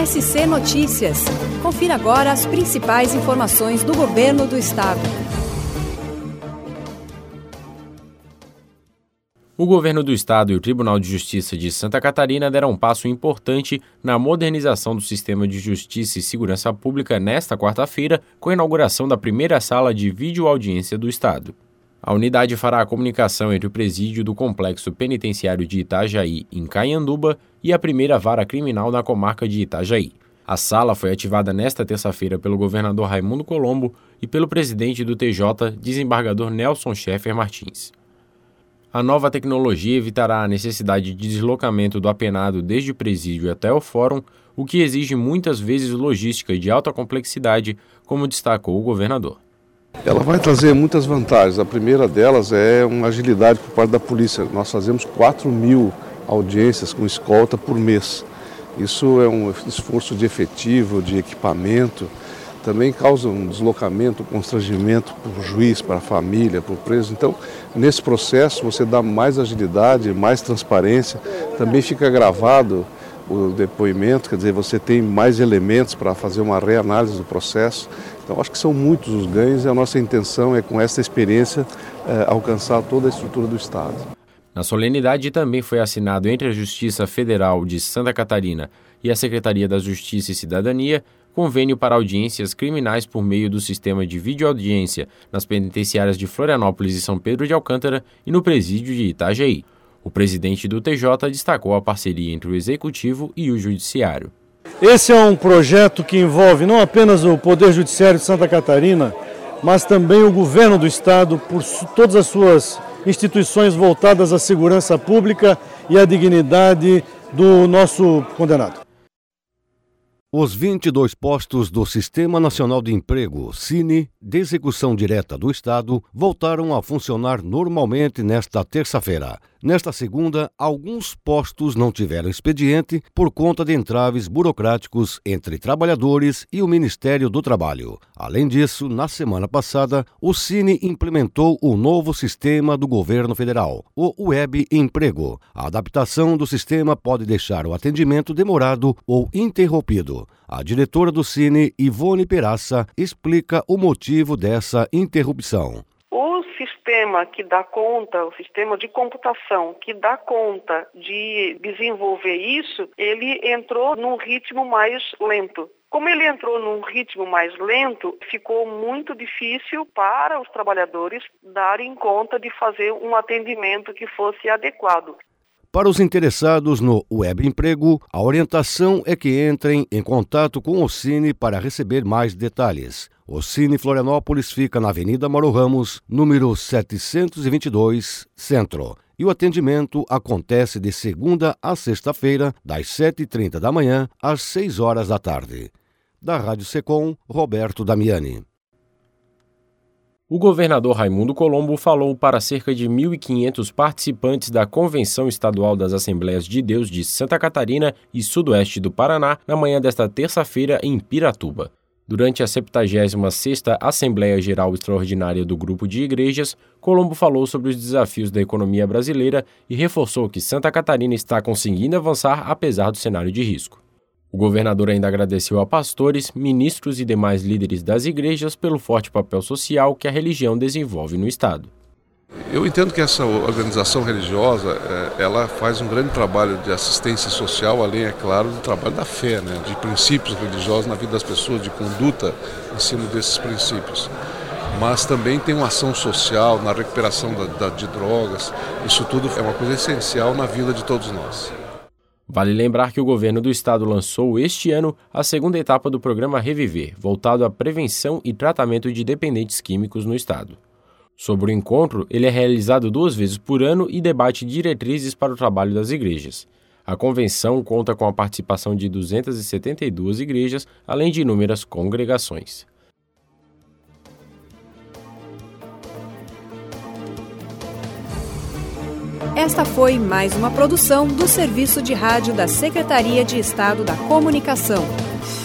SC Notícias. Confira agora as principais informações do Governo do Estado. O Governo do Estado e o Tribunal de Justiça de Santa Catarina deram um passo importante na modernização do sistema de justiça e segurança pública nesta quarta-feira, com a inauguração da primeira sala de videoaudiência do Estado. A unidade fará a comunicação entre o presídio do Complexo Penitenciário de Itajaí, em Caianduba, e a primeira vara criminal na comarca de Itajaí. A sala foi ativada nesta terça-feira pelo governador Raimundo Colombo e pelo presidente do TJ, desembargador Nelson Schaeffer Martins. A nova tecnologia evitará a necessidade de deslocamento do apenado desde o presídio até o fórum, o que exige muitas vezes logística de alta complexidade, como destacou o governador. Ela vai trazer muitas vantagens. A primeira delas é uma agilidade por parte da polícia. Nós fazemos 4.000 audiências com escolta por mês. Isso é um esforço de efetivo, de equipamento. Também causa um deslocamento, um constrangimento para o juiz, para a família, para o preso. Então, nesse processo, você dá mais agilidade, mais transparência. Também fica gravado o depoimento, quer dizer, você tem mais elementos para fazer uma reanálise do processo. Então, acho que são muitos os ganhos e a nossa intenção é, com essa experiência, alcançar toda a estrutura do Estado. Na solenidade também foi assinado entre a Justiça Federal de Santa Catarina e a Secretaria da Justiça e Cidadania convênio para audiências criminais por meio do sistema de videoaudiência nas penitenciárias de Florianópolis e São Pedro de Alcântara e no presídio de Itajaí. O presidente do TJ destacou a parceria entre o Executivo e o Judiciário. Esse é um projeto que envolve não apenas o Poder Judiciário de Santa Catarina, mas também o Governo do Estado, por todas as suas instituições voltadas à segurança pública e à dignidade do nosso condenado. Os 22 postos do Sistema Nacional de Emprego, SINE, de execução direta do Estado, voltaram a funcionar normalmente nesta terça-feira. Nesta segunda, alguns postos não tiveram expediente por conta de entraves burocráticos entre trabalhadores e o Ministério do Trabalho. Além disso, na semana passada, o SINE implementou o novo sistema do governo federal, o Web Emprego. A adaptação do sistema pode deixar o atendimento demorado ou interrompido. A diretora do SINE, Ivone Peraça, explica o motivo dessa interrupção. O sistema que dá conta, o sistema de computação que dá conta de desenvolver isso, ele entrou num ritmo mais lento. Como ele entrou num ritmo mais lento, ficou muito difícil para os trabalhadores darem conta de fazer um atendimento que fosse adequado. Para os interessados no Web Emprego, a orientação é que entrem em contato com o SINE para receber mais detalhes. O SINE Florianópolis fica na Avenida Mauro Ramos, número 722, Centro. E o atendimento acontece de segunda a sexta-feira, das 7h30 da manhã às 6 horas da tarde. Da Rádio Secom, Roberto Damiani. O governador Raimundo Colombo falou para cerca de 1.500 participantes da Convenção Estadual das Assembleias de Deus de Santa Catarina e Sudoeste do Paraná na manhã desta terça-feira em Piratuba. Durante a 76ª Assembleia Geral Extraordinária do Grupo de Igrejas, Colombo falou sobre os desafios da economia brasileira e reforçou que Santa Catarina está conseguindo avançar apesar do cenário de risco. O governador ainda agradeceu a pastores, ministros e demais líderes das igrejas pelo forte papel social que a religião desenvolve no Estado. Eu entendo que essa organização religiosa, ela faz um grande trabalho de assistência social, além, é claro, do trabalho da fé, de princípios religiosos na vida das pessoas, de conduta em cima desses princípios. Mas também tem uma ação social na recuperação de drogas. Isso tudo é uma coisa essencial na vida de todos nós. Vale lembrar que o governo do estado lançou este ano a segunda etapa do programa Reviver, voltado à prevenção e tratamento de dependentes químicos no estado. Sobre o encontro, ele é realizado 2 vezes por ano e debate diretrizes para o trabalho das igrejas. A convenção conta com a participação de 272 igrejas, além de inúmeras congregações. Esta foi mais uma produção do Serviço de Rádio da Secretaria de Estado da Comunicação.